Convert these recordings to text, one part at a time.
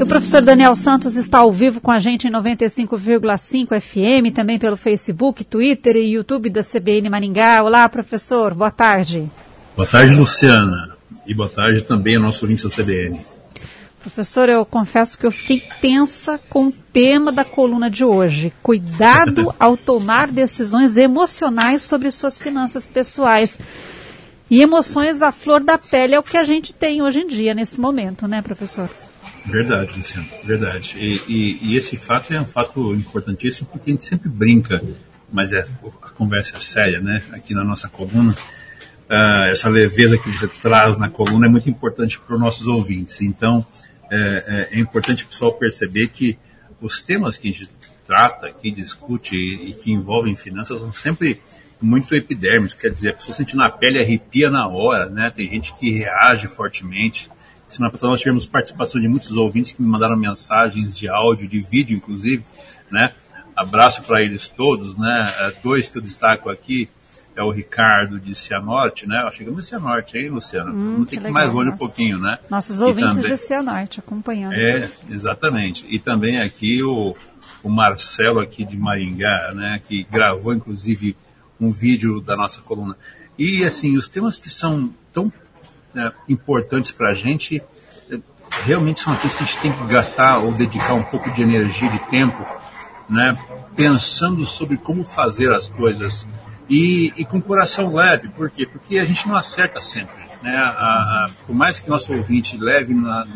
E o professor Daniel Santos está ao vivo com a gente em 95,5 FM, também pelo Facebook, Twitter e YouTube da CBN Maringá. Olá, professor, boa tarde. Boa tarde, Luciana. E boa tarde também ao nosso ouvinte da CBN. Professor, eu confesso que eu fiquei tensa com o tema da coluna de hoje. Cuidado ao tomar decisões emocionais sobre suas finanças pessoais. E emoções à flor da pele é o que a gente tem hoje em dia, nesse momento, né, professor? Verdade, Luciano, verdade. E esse fato é um fato importantíssimo, porque a gente sempre brinca, mas a conversa é séria, né, aqui na nossa coluna. Essa leveza que você traz na coluna é muito importante para os nossos ouvintes. Então, é importante o pessoal perceber que os temas que a gente trata, que discute e que envolvem finanças são sempre muito epidérmicos, quer dizer, a pessoa sente na pele, arrepia na hora, né? Tem gente que reage fortemente. Semana passada nós tivemos participação de muitos ouvintes que me mandaram mensagens de áudio, de vídeo, inclusive, né? Abraço para eles todos, né? Dois que eu destaco aqui é o Ricardo de Cianorte, né? Chegamos em Cianorte, hein, Luciano? Não tem que ir mais longe um pouquinho, né? Nossos ouvintes também, de Cianorte acompanhando. Exatamente. E também aqui o Marcelo aqui de Maringá, né? Que gravou, inclusive, um vídeo da nossa coluna. E, assim, os temas que são tão importantes para a gente, realmente são aqueles que a gente tem que gastar ou dedicar um pouco de energia, de tempo, né? Pensando sobre como fazer as coisas. E com o coração leve, por quê? Porque a gente não acerta sempre, né? Por mais que nosso ouvinte leve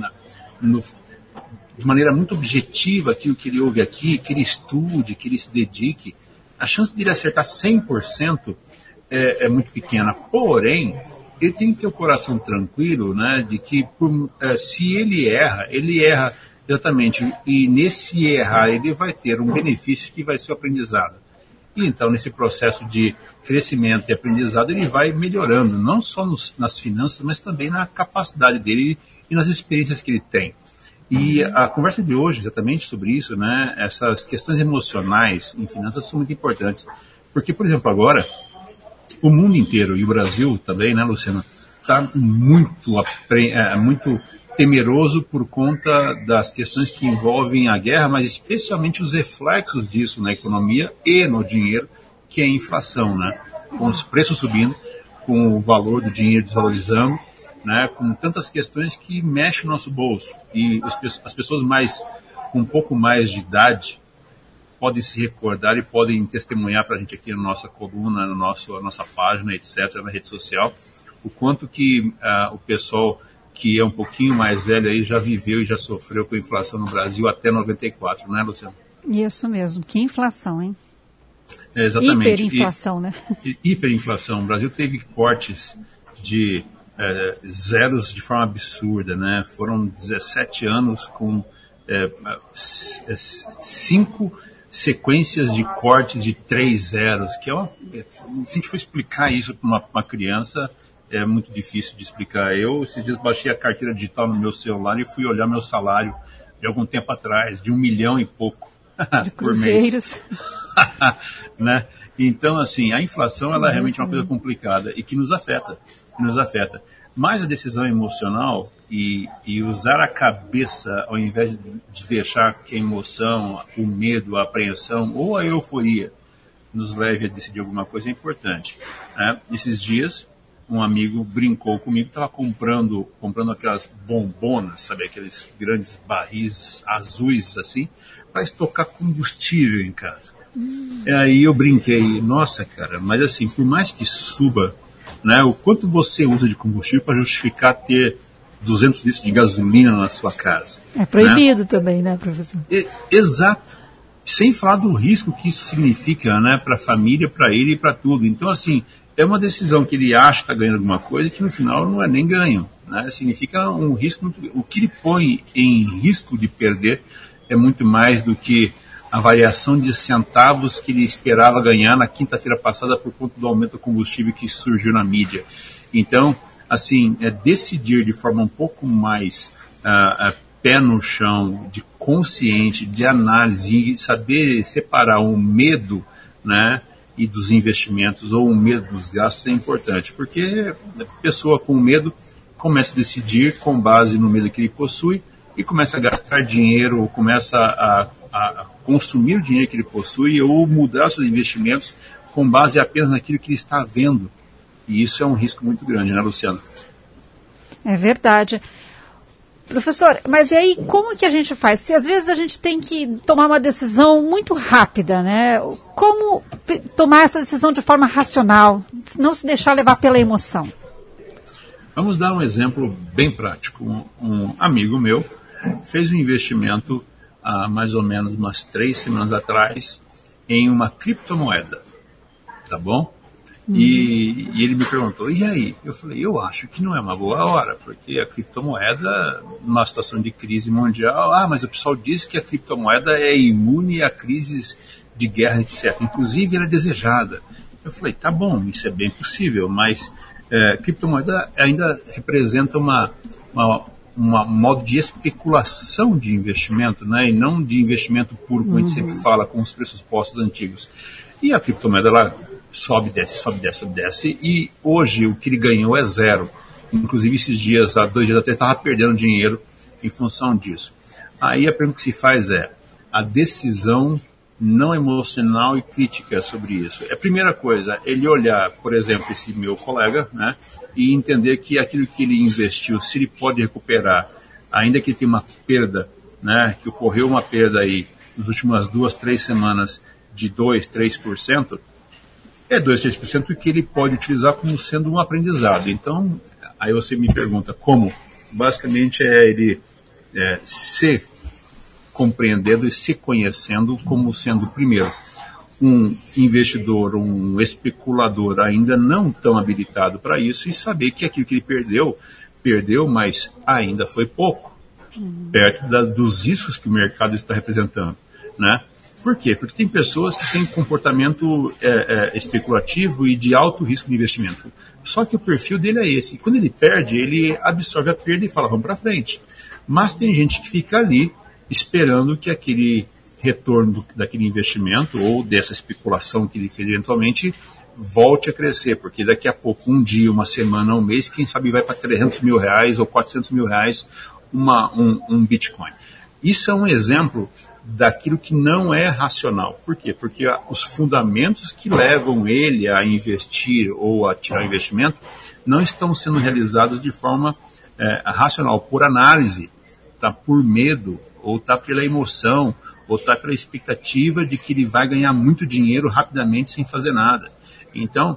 de maneira muito objetiva aquilo que ele ouve aqui, que ele estude, que ele se dedique, a chance de ele acertar 100% é muito pequena. Porém, ele tem que ter o coração tranquilo, né? De que se ele erra exatamente, e nesse errar ele vai ter um benefício que vai ser o aprendizado. E então, nesse processo de crescimento e aprendizado, ele vai melhorando, não só nas finanças, mas também na capacidade dele e nas experiências que ele tem. E a conversa de hoje, exatamente sobre isso, né? Essas questões emocionais em finanças são muito importantes. Porque, por exemplo, agora, o mundo inteiro, e o Brasil também, né, Luciana, está muito temeroso por conta das questões que envolvem a guerra, mas especialmente os reflexos disso na economia e no dinheiro, que é a inflação, né? Com os preços subindo, com o valor do dinheiro desvalorizando, né? Com tantas questões que mexem no nosso bolso. E as pessoas com um pouco mais de idade podem se recordar e podem testemunhar para a gente aqui na nossa coluna, na nossa página, etc., na rede social, o quanto que o pessoal que é um pouquinho mais velho aí já viveu e já sofreu com a inflação no Brasil até 94, não é, Luciano? Isso mesmo, que inflação, hein? Exatamente. Hiperinflação, né? Hiperinflação. O Brasil teve cortes de zeros de forma absurda, né? Foram 17 anos com 5 sequências de cortes de 3 zeros, que se a gente for explicar isso para uma criança, é muito difícil de explicar. Eu, esses dias, baixei a carteira digital no meu celular e fui olhar meu salário de algum tempo atrás, de 1 milhão e pouco por mês. Né? Então, assim, a inflação ela realmente é uma coisa complicada e que nos afeta. Mas a decisão emocional e usar a cabeça ao invés de deixar que a emoção, o medo, a apreensão ou a euforia nos leve a decidir alguma coisa é importante. Né? Esses dias, um amigo brincou comigo, estava comprando aquelas bombonas, sabe, aqueles grandes barris azuis assim, para estocar combustível em casa. E aí eu brinquei, nossa, cara, mas assim, por mais que suba, né, o quanto você usa de combustível para justificar ter 200 litros de gasolina na sua casa? É proibido, né? Também, né, professor? Exato. Sem falar do risco que isso significa, né, para a família, para ele e para tudo. Então, assim, é uma decisão que ele acha que está ganhando alguma coisa que no final não é nem ganho, né? Significa um risco. O que ele põe em risco de perder é muito mais do que a variação de centavos que ele esperava ganhar na quinta-feira passada por conta do aumento do combustível que surgiu na mídia. Então, assim, decidir de forma um pouco mais pé no chão, de consciente, de análise, e saber separar o medo, né, e dos investimentos ou o medo dos gastos é importante, porque a pessoa com medo começa a decidir com base no medo que ele possui, e começa a gastar dinheiro, começa a consumir o dinheiro que ele possui ou mudar seus investimentos com base apenas naquilo que ele está vendo. E isso é um risco muito grande, né, Luciana? É verdade. Professor, mas e aí como que a gente faz? Se às vezes a gente tem que tomar uma decisão muito rápida, né? Como tomar essa decisão de forma racional, não se deixar levar pela emoção? Vamos dar um exemplo bem prático. Um amigo meu fez um investimento há mais ou menos umas 3 semanas atrás em uma criptomoeda, tá bom? E ele me perguntou, e aí? Eu falei, eu acho que não é uma boa hora, porque a criptomoeda, numa situação de crise mundial, mas o pessoal diz que a criptomoeda é imune a crises de guerra, etc. Inclusive, ela é desejada. Eu falei, tá bom, isso é bem possível, mas criptomoeda ainda representa um modo de especulação de investimento, né, e não de investimento puro, como a gente sempre fala, com os pressupostos antigos. E a criptomoeda, ela sobe, desce, e hoje o que ele ganhou é zero. Inclusive, esses dias, há 2 dias atrás, estava perdendo dinheiro em função disso. Aí a pergunta que se faz é a decisão não emocional e crítica sobre isso. A primeira coisa, ele olhar, por exemplo, esse meu colega, né, e entender que aquilo que ele investiu, se ele pode recuperar, ainda que ele tenha uma perda, né, que ocorreu uma perda aí nas últimas 2, 3 semanas de 2, 3%, é 2, 3% que ele pode utilizar como sendo um aprendizado. Então, aí você me pergunta como? Basicamente é ele se compreendendo e se conhecendo como sendo, primeiro, um investidor, um especulador ainda não tão habilitado para isso e saber que aquilo que ele perdeu, mas ainda foi pouco, perto dos riscos que o mercado está representando, né? Por quê? Porque tem pessoas que têm comportamento especulativo e de alto risco de investimento. Só que o perfil dele é esse. Quando ele perde, ele absorve a perda e fala, vamos para frente. Mas tem gente que fica ali esperando que aquele retorno daquele investimento ou dessa especulação que ele fez eventualmente volte a crescer, porque daqui a pouco, um dia, uma semana, um mês, quem sabe vai para 300 mil reais ou 400 mil reais um Bitcoin. Isso é um exemplo daquilo que não é racional. Por quê? Porque os fundamentos que levam ele a investir ou a tirar investimento não estão sendo realizados de forma racional, por análise, tá? Por medo, ou tá pela emoção, ou tá pela expectativa de que ele vai ganhar muito dinheiro rapidamente sem fazer nada. Então,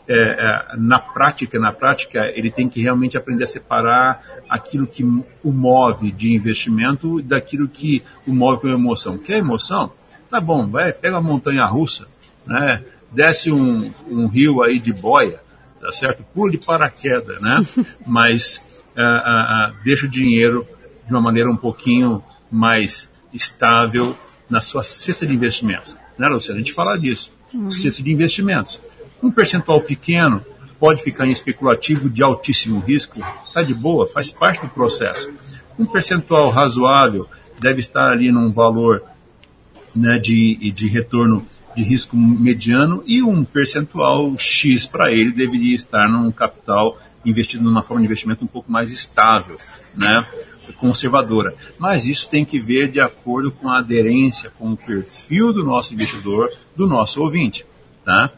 na prática, ele tem que realmente aprender a separar aquilo que o move de investimento daquilo que o move com emoção. Quer emoção? Tá bom, pega a montanha-russa, né? Desce um rio aí de boia, tá certo? Pula de paraquedas, né? Mas deixa o dinheiro de uma maneira um pouquinho mais estável na sua cesta de investimentos. Né, Luciana? A gente fala disso. Cesta de investimentos. Um percentual pequeno pode ficar em especulativo de altíssimo risco, está de boa, faz parte do processo. Um percentual razoável deve estar ali num valor, né, de retorno de risco mediano, e um percentual X para ele deveria estar num capital investido numa forma de investimento um pouco mais estável, né, conservadora. Mas isso tem que ver de acordo com a aderência, com o perfil do nosso investidor, do nosso ouvinte. Tá?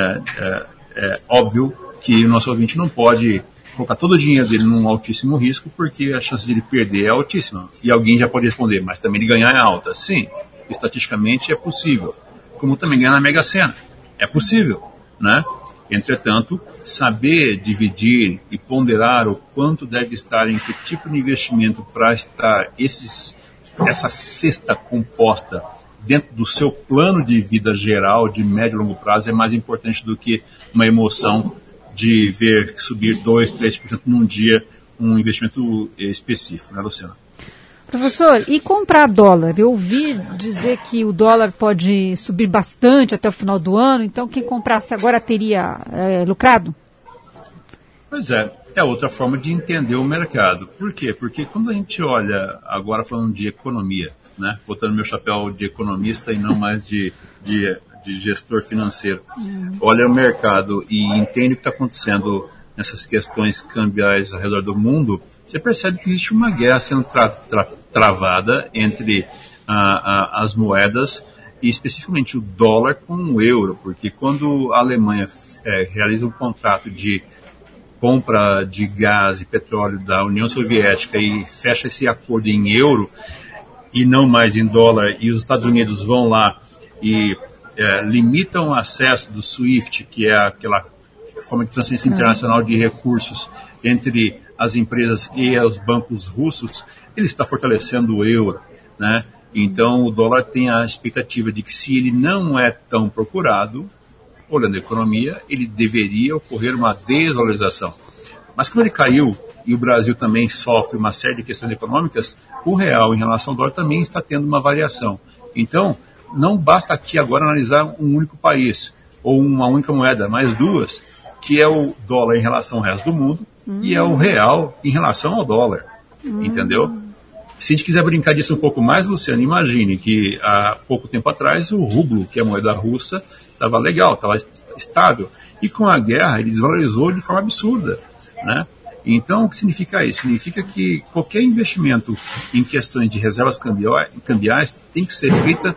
É óbvio que o nosso ouvinte não pode colocar todo o dinheiro dele num altíssimo risco, porque a chance de ele perder é altíssima. E alguém já pode responder, mas também ele ganhar é alta. Sim, estatisticamente é possível. Como também ganhar na Mega Sena. É possível, né? Entretanto, saber dividir e ponderar o quanto deve estar em que tipo de investimento para estar essa cesta composta dentro do seu plano de vida geral, de médio e longo prazo, é mais importante do que uma emoção de ver subir 2%, 3% num dia um investimento específico, né, Luciana? Professor, e comprar dólar? Eu ouvi dizer que o dólar pode subir bastante até o final do ano, então quem comprasse agora teria lucrado? Pois é outra forma de entender o mercado. Por quê? Porque quando a gente olha, agora falando de economia, né, botando meu chapéu de economista e não mais de gestor financeiro, olha o mercado e entende o que está acontecendo nessas questões cambiais ao redor do mundo, você percebe que existe uma guerra sendo travada entre as moedas, e especificamente o dólar com o euro, porque quando a Alemanha realiza um contrato de compra de gás e petróleo da União Soviética e fecha esse acordo em euro e não mais em dólar, e os Estados Unidos vão lá e limitam o acesso do SWIFT, que é aquela forma de transferência internacional de recursos entre as empresas e os bancos russos, ele está fortalecendo o euro, né? Então o dólar tem a expectativa de que, se ele não é tão procurado, olhando a economia, ele deveria ocorrer uma desvalorização. Mas como ele caiu e o Brasil também sofre uma série de questões econômicas, o real em relação ao dólar também está tendo uma variação. Então, não basta aqui agora analisar um único país ou uma única moeda, mas duas, que é o dólar em relação ao resto do mundo e é o real em relação ao dólar, entendeu? Se a gente quiser brincar disso um pouco mais, Luciano, imagine que há pouco tempo atrás o rublo, que é a moeda russa, estava legal, estava estável, e com a guerra ele desvalorizou de forma absurda, né? Então, o que significa isso? Significa que qualquer investimento em questões de reservas cambiais tem que ser feita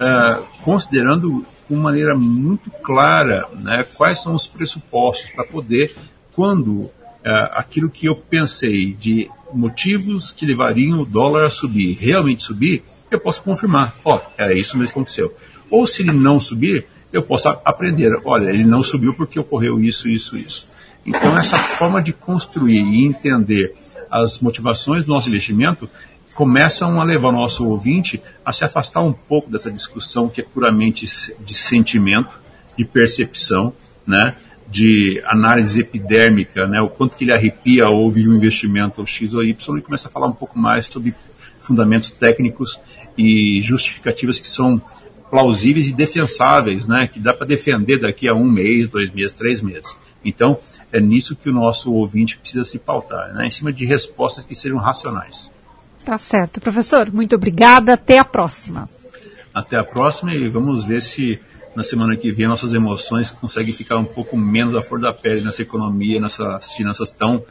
considerando de maneira muito clara, né, quais são os pressupostos para poder, quando aquilo que eu pensei de motivos que levariam o dólar a subir, realmente subir, eu posso confirmar, era isso mesmo que aconteceu. Ou se ele não subir, eu posso aprender, olha, ele não subiu porque ocorreu isso, isso, isso. Então, essa forma de construir e entender as motivações do nosso investimento começam a levar o nosso ouvinte a se afastar um pouco dessa discussão que é puramente de sentimento, de percepção, né, de análise epidérmica, né, o quanto que ele arrepia ao ouvir um investimento X ou Y, e começa a falar um pouco mais sobre fundamentos técnicos e justificativas que são plausíveis e defensáveis, né, que dá para defender daqui a 1 mês, 2 meses, 3 meses. Então, é nisso que o nosso ouvinte precisa se pautar, né, em cima de respostas que sejam racionais. Tá certo. Professor, muito obrigada. Até a próxima. Até a próxima, e vamos ver se na semana que vem nossas emoções conseguem ficar um pouco menos à flor da pele nessa economia, nessas finanças tão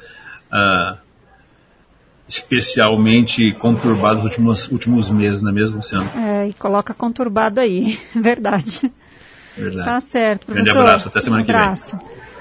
especialmente conturbadas nos últimos meses, não é mesmo, Luciano? E coloca conturbado aí, verdade. Verdade. Tá certo, professor. Grande abraço, até semana que vem.